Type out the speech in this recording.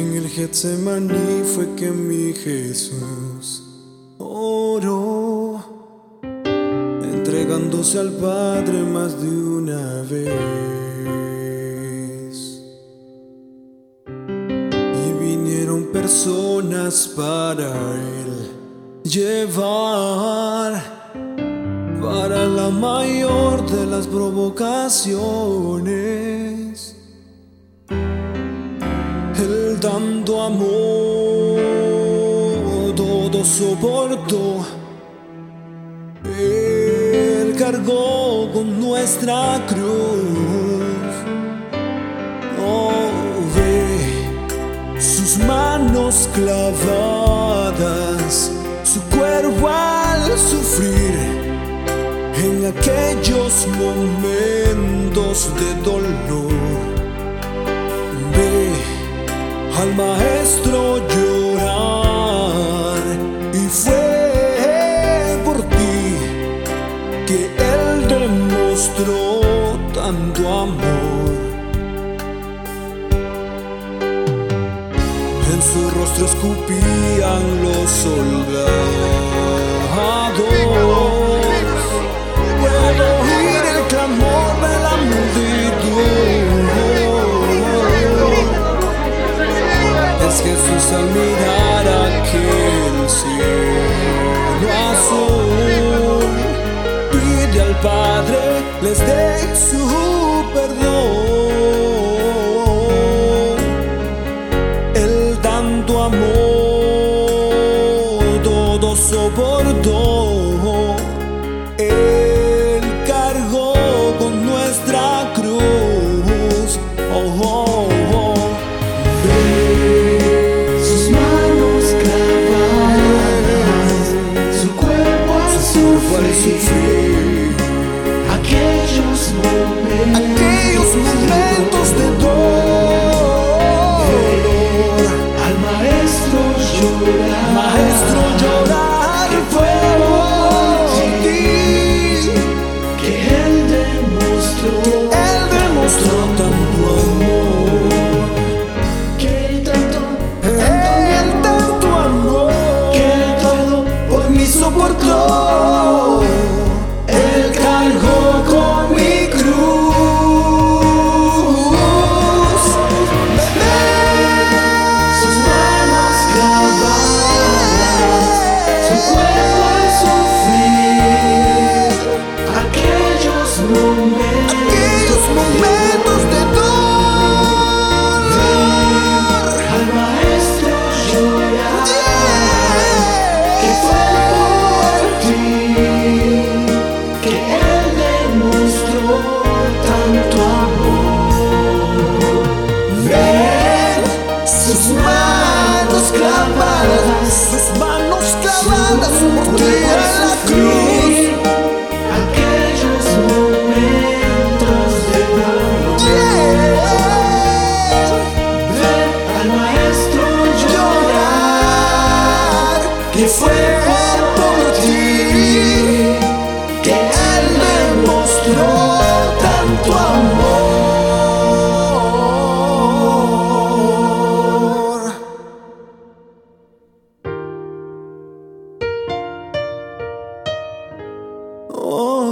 En el Getsemaní fue que mi Jesús oró, entregándose al Padre más de una vez. Y vinieron personas para Él llevar, para la mayor de las provocaciones. Él dando amor todo soportó, Él cargó con nuestra cruz. Oh, ve sus manos clavadas, su cuerpo al sufrir en aquellos momentos de dolor. Ve al Maestro llorar, y fue por ti que Él demostró tanto amor. En su rostro escupían los soldados. Puedo oír el clamor de la multitud. Es Jesús al mirar aquel cielo azul, pide al Padre les dé su perdón. Él dando amor todo soportó, Él cargó con nuestra cruz. Oh, oh, oh. Sus manos clavadas, su cuerpo al sufrir aquellos momentos de dolor. Al Maestro llorar, que fue por ti, que Él demostró tanto amor, que tanto amor, que todo por mí soportó. Él cargó con mi cruz. Sus manos clavadas, su cuerpo al sufrir aquellos momentos de dolor. al Maestro llorar, que fue por ti, que Él demostró tanto amor. Ven sus manos clavadas por ti en la cruz. aquellos momentos de dolor. Ven al Maestro llorar, que fue por ti, que Él demostró tanto amor. Oh.